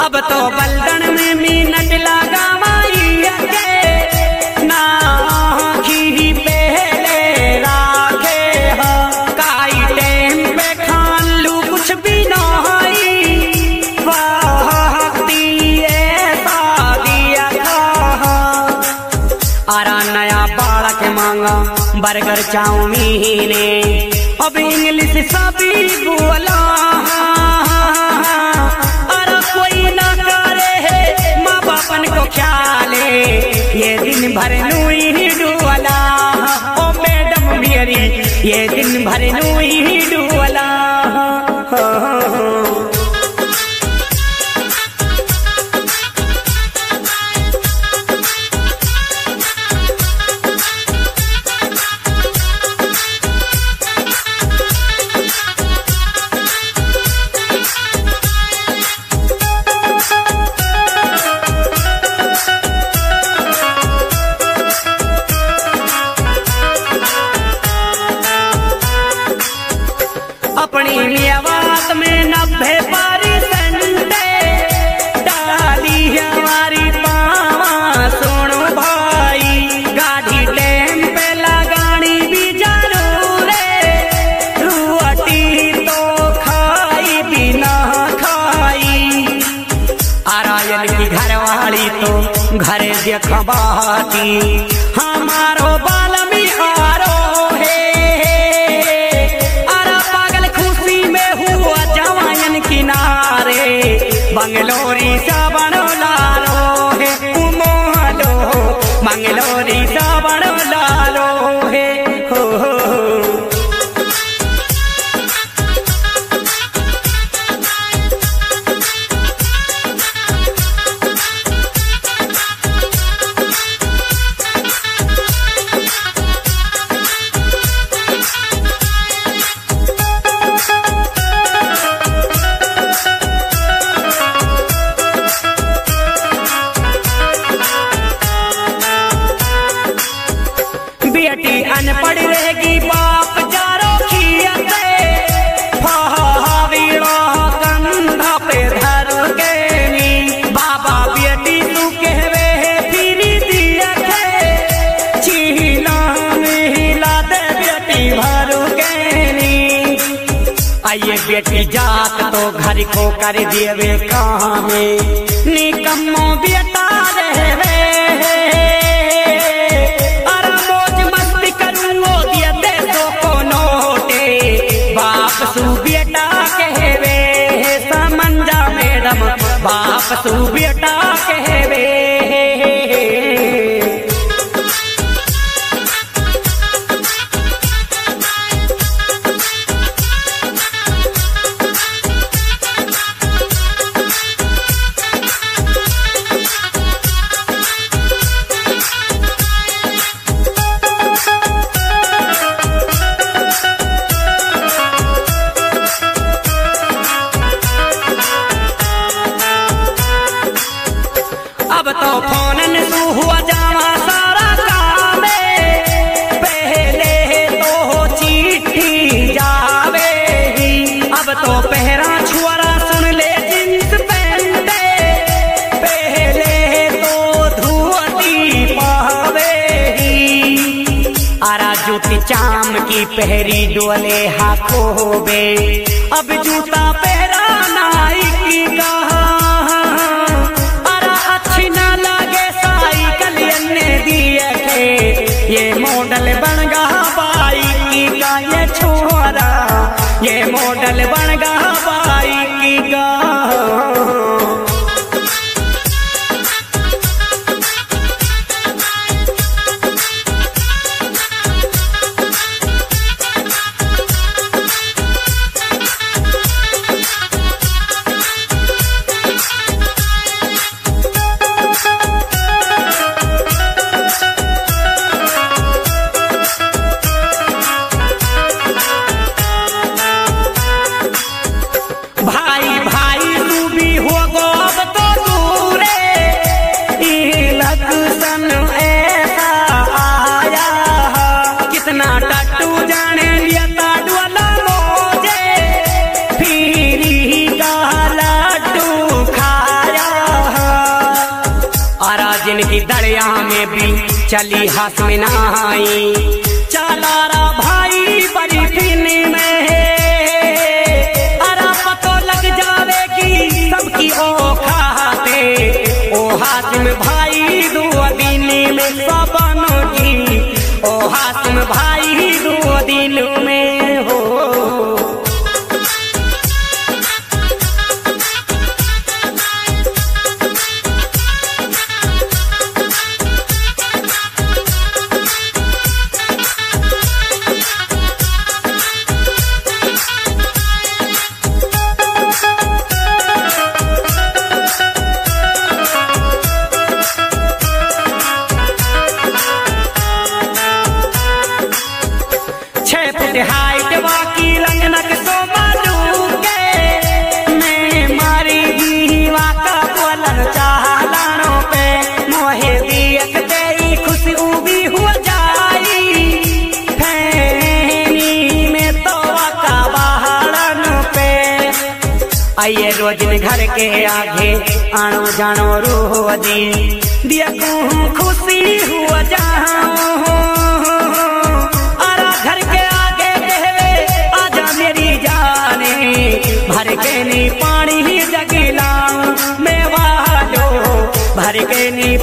अब तो बलदन में मिनट लगावाई के ना घी पहले राखे हो काई टेम पे खान लू कुछ भी नहीं वक्ती ऐसा दिया था आरा नया बालक मांगा बर्गर चाउमीन अब इंग्लिश सभी बोला ये दिन भर नूई डुअला ओ मैडम मेरी ये दिन भर नूई डुअला अपनी मियावात में 90% डाली हमारी पावा सुनो भाई गाड़ी टेम पे लगानी भी जरूर रोटी तो खाई भी ना खाई आरायन की घरवाली तो घर देखवाती हमारो बाल में हारो किनारे बंगलोरी सा बनो लालो है उमोलो मंगलोरी सा बनो लालो है हो बेटी अनपढ़ रहेगी बाप जारो खियाते फावीड़ा कंधा पे धर के नी बाबा बेटी तू कहवे फिरी दिया के चीला मिला दे बेटी भर के नी आइए बेटी जात तो घर को कर देवे काम निकम्मो बेटा रहवे बेटा कहवे समंजा मैडम बाप तू बेटा कहवे अब तो फोनन तू हुआ जावा सारा काम पहले तो चिट्ठी जावे अब तो पहरा छुआरा सुन ले जींस पैंट पहले तो धोती पावे आरा जूती चाम की पहरी डोले हाथों बे अब जूता पहरा नाइकी का ये मॉडल बन गा बाइक का ये छोरा ये मॉडल बन गा बाइक का की दरिया में भी चली हाथ में नहाई। चला रा भाई बड़ी फिनी में अरा पतो लग जावेगी सबकी ओ खाते। ओ हासिम भाई दो दिन में सबन की, ओ हासिम भाई दो दिन में हो। हाइट वाकी लंगनक तो बालू के मैं मारी दीवा का बोलन चालानों पे मोहे दियत तेरी खुशी उबी हो जाई। फैनी में तो का बहारन पे आइए रोज घर के आगे आनो जानो रूह दी दिया खुशी हुआ जाऊं। भर के नी पानी जगिलाऊं मैं वालो, भर के नी